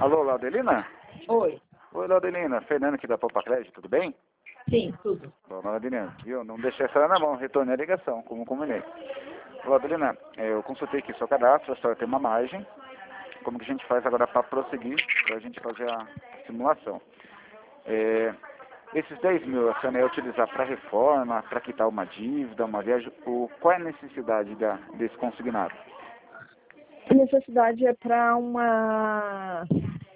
Alô, Laudelina? Oi. Oi, Laudelina. Fernando aqui da Poupa Crédito, tudo bem? Sim, tudo. Bom, Laudelina, viu? Não deixei a senhora na mão, retornei a ligação, como combinei. Laudelina, eu consultei aqui seu cadastro, a senhora tem uma margem. Como que a gente faz agora para prosseguir, para a gente fazer a simulação? Esses 10 mil a senhora ia utilizar para reforma, para quitar uma dívida, uma viagem, qual é a necessidade desse consignado? A necessidade é para uma...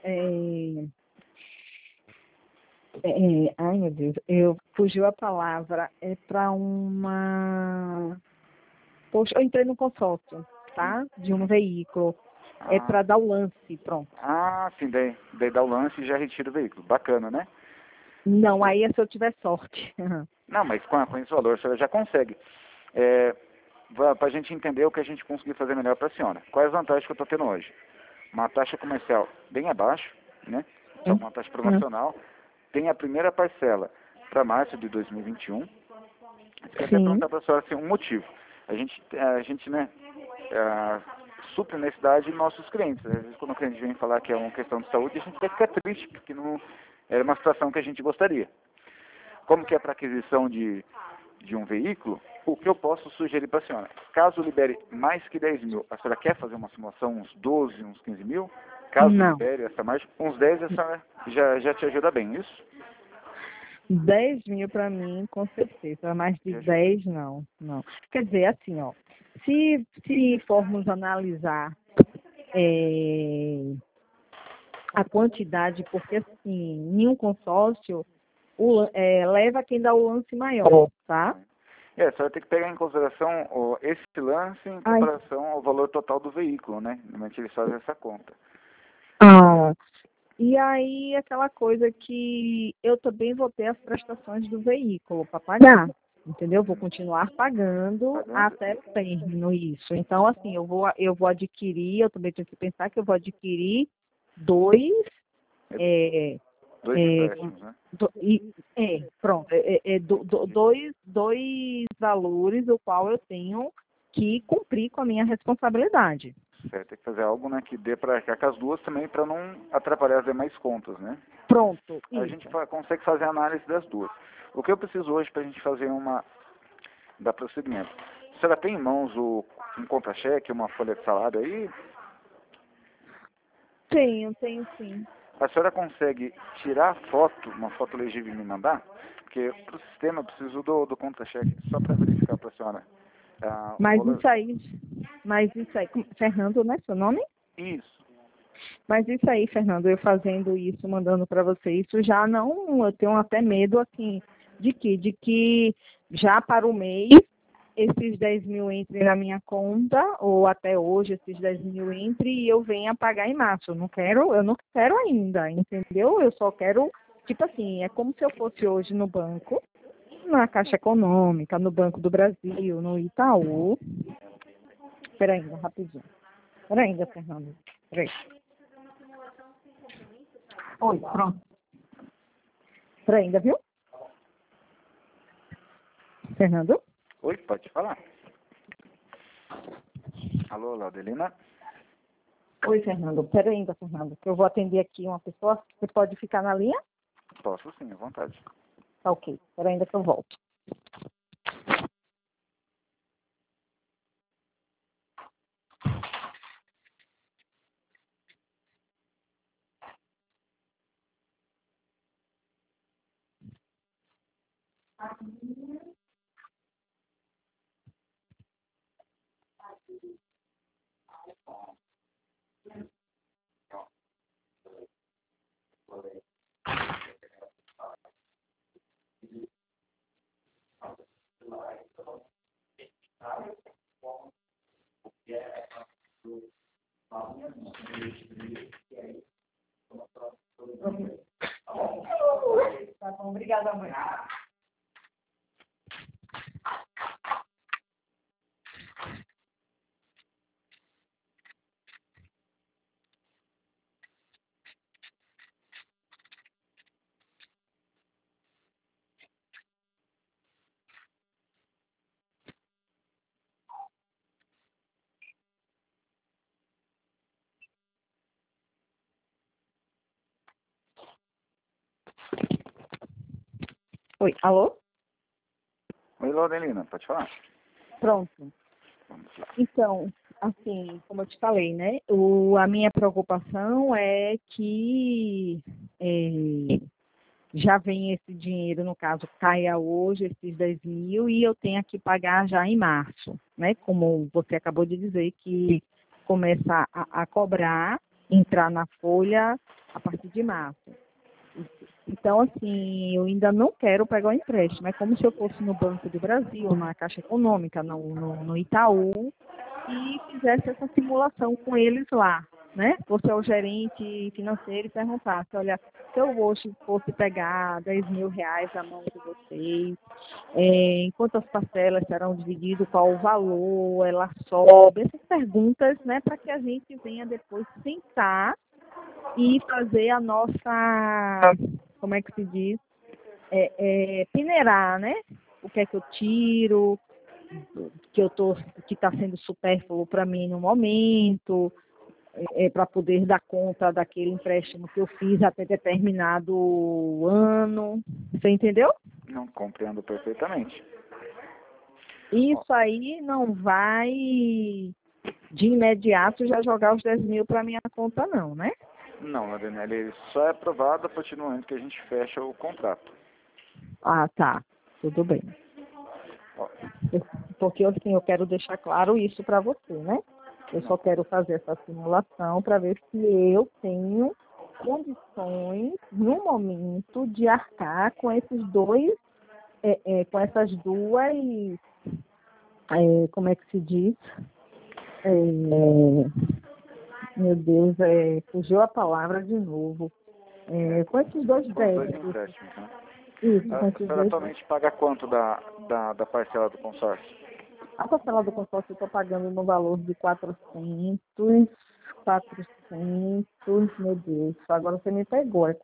ai, meu Deus, fugiu a palavra. É para uma... Poxa, eu entrei no consórcio, tá? De um veículo. É para dar o lance, pronto. Ah, sim, daí dá o lance e já retira o veículo. Bacana, né? Não, aí é se eu tiver sorte. Não, mas com esse valor a senhora já consegue. Para a gente entender o que a gente conseguir fazer melhor para a senhora. Quais as vantagens que eu estou tendo hoje? Uma taxa comercial bem abaixo, né? Só uma taxa promocional. Tem a primeira parcela para março de 2021. Eu queria até perguntar para a senhora assim, um motivo. A gente né, supre a necessidade de nossos clientes. Às vezes, quando o cliente vem falar que é uma questão de saúde, a gente vai ficar triste, porque não é uma situação que a gente gostaria. Como que é para aquisição de um veículo, o que eu posso sugerir para a senhora? Caso libere mais que 10 mil, a senhora quer fazer uma simulação, uns 12, uns 15 mil? Caso libere essa margem, uns 10 a senhora já te ajuda bem, isso? 10 mil para mim, com certeza. Mais de 10, não. Quer dizer, assim, ó, se formos analisar a quantidade, porque assim, em um consórcio, leva quem dá o lance maior, tá? A senhora tem que pegar em consideração esse lance em comparação ao valor total do veículo, né? Normalmente eles fazem essa conta. E aí, aquela coisa que eu também vou ter as prestações do veículo para pagar, entendeu? Vou continuar pagando até término isso. Então, assim, eu vou adquirir, eu também tenho que pensar que eu vou adquirir dois empréstimos, né? dois valores, o qual eu tenho que cumprir com a minha responsabilidade. Certo, tem que fazer algo, né, que dê para arcar com as duas também, para não atrapalhar as demais contas, né? Pronto. A gente consegue fazer a análise das duas. O que eu preciso hoje para a gente fazer dar prosseguimento? A senhora tem em mãos um contra-cheque, uma folha de salário aí? Tenho sim. A senhora consegue tirar foto, uma foto legível e me mandar? Porque para o sistema eu preciso do contra-cheque, só para verificar para a senhora. Mas isso aí, Fernando, né, seu nome? Isso. Mas isso aí, Fernando, eu fazendo isso, mandando para você, isso já não, eu tenho até medo, assim, de que já para o mês, esses 10 mil entrem na minha conta, ou até hoje esses 10 mil entrem e eu venha pagar em março. Eu não quero ainda, entendeu? Eu só quero, tipo assim, é como se eu fosse hoje no banco, na Caixa Econômica, no Banco do Brasil, no Itaú. Espera ainda, rapidinho. Espera ainda, Fernando. Espera aí. Oi, pronto. Espera ainda, viu? Fernando? Oi, pode falar. Alô, Laudelina? Oi, Fernando. Espera ainda, Fernando, que eu vou atender aqui uma pessoa. Você pode ficar na linha? Posso sim, à vontade. Tá ok. Espera ainda que eu volto. Tá bom, obrigada, mãe. Oi, alô? Oi, Laudelina, pode falar? Pronto. Vamos lá. Então, assim, como eu te falei, né? A minha preocupação é que já vem esse dinheiro, no caso, caia hoje, esses 10 mil, e eu tenha que pagar já em março, né? Como você acabou de dizer, que começa a cobrar, entrar na folha a partir de março. Então, assim, eu ainda não quero pegar o empréstimo. É como se eu fosse no Banco do Brasil, na Caixa Econômica, no Itaú, e fizesse essa simulação com eles lá, né? Você é o gerente financeiro e perguntasse, olha, se eu hoje fosse pegar 10 mil reais na mão de vocês, em quantas parcelas serão divididas, qual o valor, ela sobe, essas perguntas, né, para que a gente venha depois sentar e fazer a nossa, como é que se diz, peneirar, né? O que é que eu tiro, que está sendo supérfluo para mim no momento, para poder dar conta daquele empréstimo que eu fiz até determinado ano. Você entendeu? Não compreendo perfeitamente. Isso aí não vai de imediato já jogar os 10 mil para minha conta, não, né? Não, Laudelina, ele só é aprovado a partir do momento que a gente fecha o contrato. Ah, tá. Tudo bem. Ó, Porque assim, eu quero deixar claro isso para você, né? Eu só quero fazer essa simulação para ver se eu tenho condições, no momento, de arcar com esses dois, com essas duas, como é que se diz? Meu Deus, fugiu a palavra de novo. Com esses dois com os dois débitos. empréstimos, né? Isso, A com esses senhora dois. atualmente paga quanto da parcela do consórcio? A parcela do consórcio eu estou pagando no valor de 400, meu Deus, agora você me pegou, é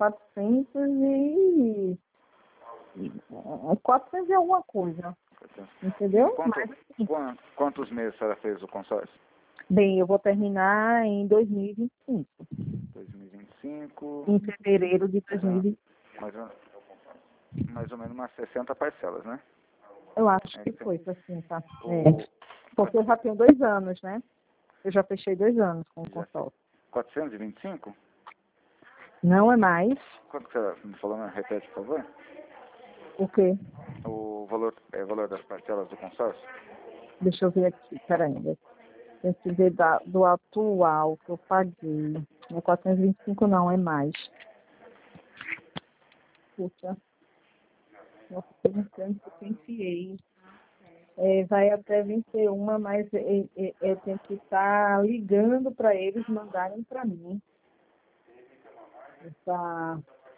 400 e alguma coisa, entendeu? Mas, assim, Quantos meses a senhora fez o consórcio? bem, eu vou terminar em 2025, 2025, em fevereiro de 2025, mais ou, mais ou menos umas 60 parcelas, né? eu acho que foi assim, tá? O, Porque eu já tenho 2 anos, né? Eu já fechei 2 anos com o já, consórcio. 425? Não é mais Quanto que você me falou, né? Repete, por favor. o quê? O valor das parcelas do consórcio? Deixa eu ver aqui, peraí. Tem que ver do atual que eu paguei. Não é 425 não, é mais. Puxa, nossa, tô pensando que eu enfiei. Vai até 21, mas eu tenho que estar ligando para eles mandarem para mim. Essa...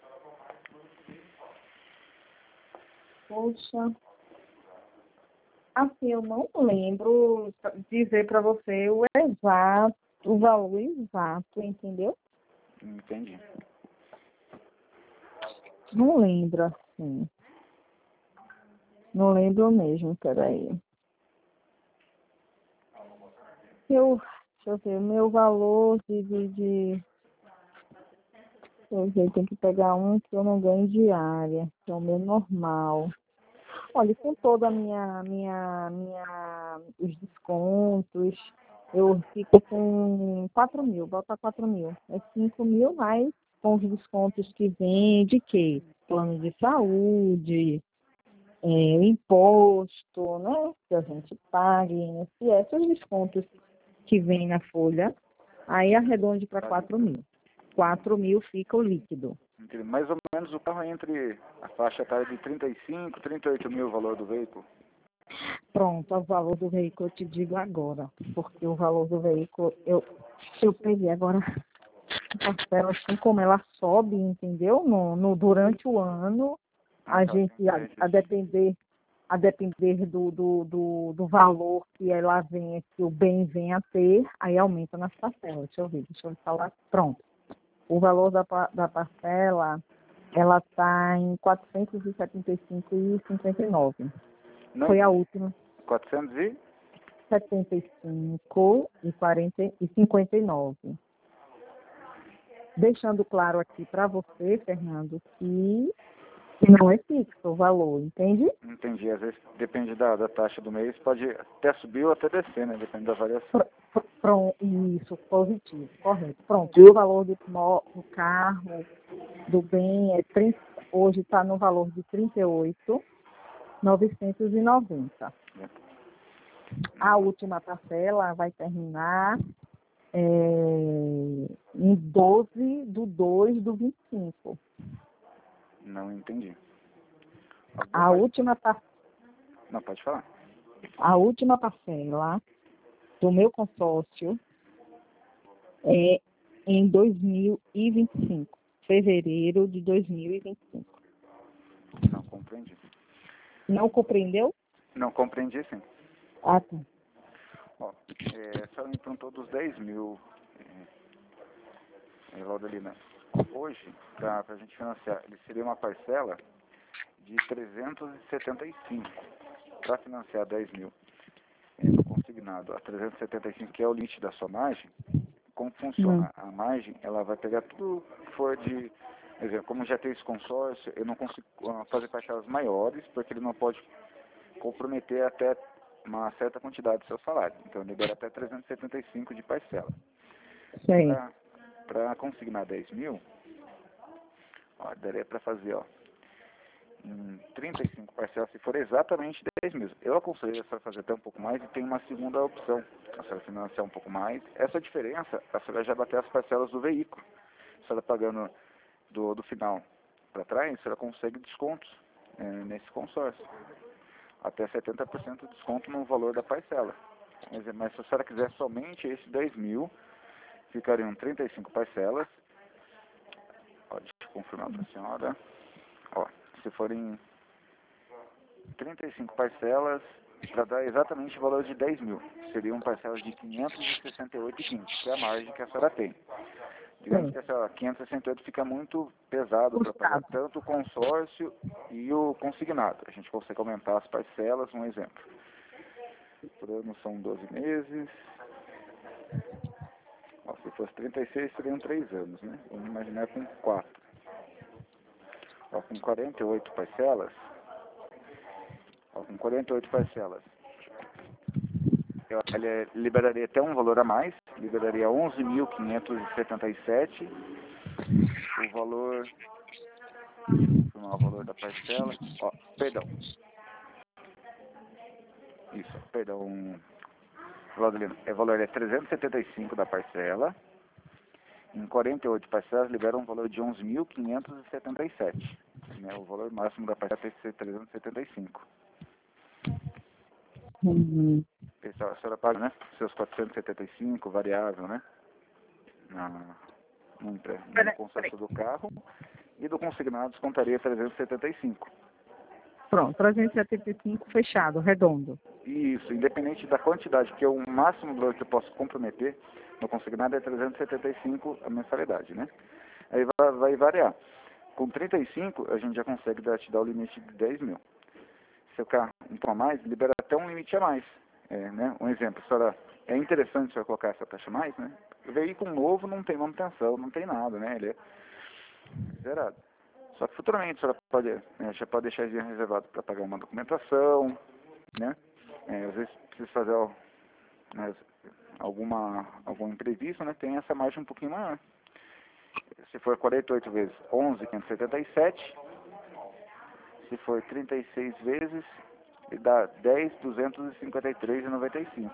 Poxa, assim, eu não lembro dizer para você o valor exato, entendeu? Entendi. Não lembro, assim. Não lembro mesmo, peraí. Deixa eu ver, o meu valor eu ver, tem que pegar um que eu não ganho diária, que é o meu normal. Olha, com toda os descontos, eu fico com 4 mil, bota 4 mil. É 5 mil mais com os descontos que vem de quê? Plano de saúde, imposto, né? Que a gente paga, INSS, os descontos que vem na folha, aí arredonde para 4 mil. 4 mil fica o líquido. Mais ou menos o carro é entre a faixa etária de 35, 38 mil o valor do veículo. Pronto, o valor do veículo eu te digo agora, porque o valor do veículo, eu peguei agora a parcela assim como ela sobe, entendeu? Durante o ano, a gente, a depender do valor que ela vem, que o bem vem a ter, aí aumenta nas parcelas. Deixa eu falar. Pronto. O valor da parcela, ela está em 475,59. Não, Foi a última. 400 e? 75,59. Deixando claro aqui para você, Fernando, que que não é fixo o valor, entende? Entendi. Às vezes depende da taxa do mês, pode até subir ou até descer, né? Depende da variação. Pronto, isso, positivo, correto. Pronto, e o valor do carro, do bem, hoje está no valor de 38.990. A última parcela vai terminar em 12/2/25. Não entendi. Não, pode falar. A última parcela do meu consórcio é em 2025, fevereiro de 2025. Não compreendi. Não compreendeu? Não compreendi, sim. Ah, tá. Ó, a senhora me perguntou dos 10 mil, Laudelina. Hoje, para a gente financiar, ele seria uma parcela de 375 para financiar 10 mil no consignado. A 375, que é o limite da sua margem, como funciona? A margem, ela vai pegar tudo que for de... Quer dizer, como já tem esse consórcio, eu não consigo fazer parcelas maiores, porque ele não pode comprometer até uma certa quantidade do seu salário. Então, ele libera até 375 de parcela. Para consignar 10 mil, ó, daria para fazer, ó, em 35 parcelas, se for exatamente 10 mil. Eu aconselho a senhora fazer até um pouco mais e tem uma segunda opção, a senhora financiar um pouco mais. Essa diferença, a senhora já bater as parcelas do veículo. A senhora pagando do final para trás, a senhora consegue descontos nesse consórcio. Até 70% de desconto no valor da parcela. Mas se a senhora quiser somente esses 10 mil, ficariam 35 parcelas. Ó, deixa eu confirmar para a senhora. Ó, se forem 35 parcelas, para dar exatamente o valor de 10 mil. Seriam parcelas de 568,15, que é a margem que a senhora tem. Digamos que essa 568 fica muito pesado para pagar tanto o consórcio e o consignado. A gente consegue aumentar as parcelas, um exemplo. Por ano são 12 meses. Ó, se fosse 36, seriam 3 anos, né? Vamos imaginar com 4. Ó, com 48 parcelas. Ó, com 48 parcelas. Ele liberaria até um valor a mais. Liberaria 11.577. O valor da parcela, ó, perdão, Laudelino, o valor é 375 da parcela, em 48 parcelas libera um valor de 11.577, né, o valor máximo da parcela tem que ser 375. Pessoal, a senhora paga, né, seus 475, variável, né, no consórcio do carro, e do consignado descontaria 375. Pronto, 375 fechado, redondo. Isso, independente da quantidade, porque o máximo valor que eu posso comprometer no consignado é 375 a mensalidade, né? Aí vai variar. Com 35, a gente já consegue te dar o limite de 10 mil. Se o carro um pouco a mais, libera até um limite a mais. Né? Um exemplo, é interessante a senhora colocar essa taxa a mais, né? O veículo novo não tem manutenção, não tem nada, né? Ele é zerado. Só que futuramente a senhora já pode deixar dinheiro reservado para pagar uma documentação, né? Às vezes precisa fazer algum imprevisto, né? Tem essa margem um pouquinho maior. Se for 48 vezes 11.577, se for 36 vezes, ele dá 10.253,95.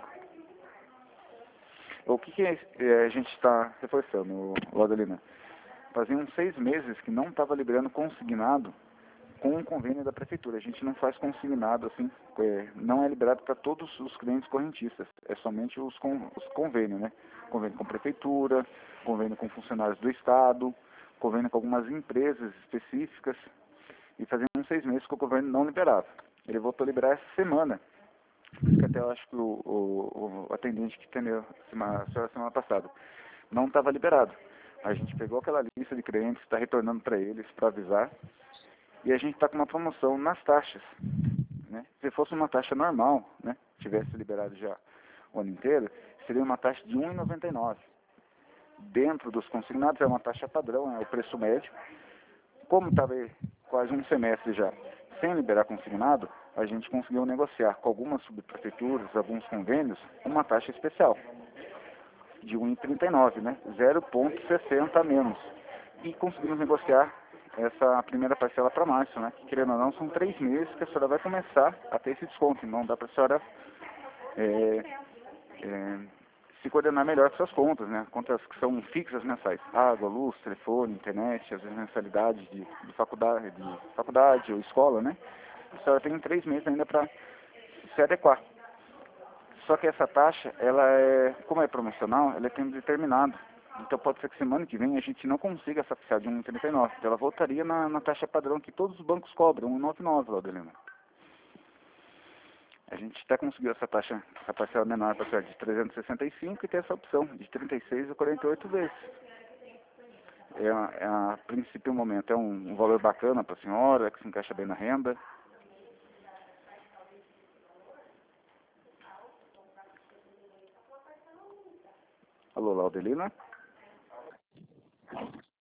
O que a gente está reforçando, Laudelina? Fazia uns 6 meses que não estava liberando consignado com um convênio da prefeitura. A gente não faz consignado assim, não é liberado para todos os clientes correntistas, é somente os convênios, né? Convênio com prefeitura, convênio com funcionários do Estado, convênio com algumas empresas específicas, e fazia uns 6 meses que o governo não liberava. Ele voltou a liberar essa semana, que até eu acho que o atendente que atendeu semana passada não estava liberado. A gente pegou aquela lista de clientes, está retornando para eles para avisar, e a gente está com uma promoção nas taxas, né? Se fosse uma taxa normal, né, tivesse liberado já o ano inteiro, seria uma taxa de R$ 1,99. Dentro dos consignados é uma taxa padrão, é o preço médio. Como estava quase um semestre já, sem liberar consignado, a gente conseguiu negociar com algumas subprefeituras, alguns convênios, uma taxa especial de 1,39, né? 0,60 a menos. E conseguimos negociar essa primeira parcela para março, né? Que, querendo ou não, são 3 meses que a senhora vai começar a ter esse desconto. Não dá para a senhora se coordenar melhor com suas contas, né? Contas que são fixas mensais. Água, luz, telefone, internet, às vezes mensalidades de faculdade ou escola, né? A senhora tem 3 meses ainda para se adequar. Só que essa taxa, ela como é promocional, ela é tempo determinado. Então pode ser que semana que vem a gente não consiga essa taxa de 1,39. Então ela voltaria na taxa padrão que todos os bancos cobram, 1,99, Laudelina. A gente até conseguiu essa taxa, essa parcela menor para ser de 365 e tem essa opção de 36 ou 48 vezes. A princípio, o momento é um valor bacana para a senhora, que se encaixa bem na renda. Alô, Laudelina?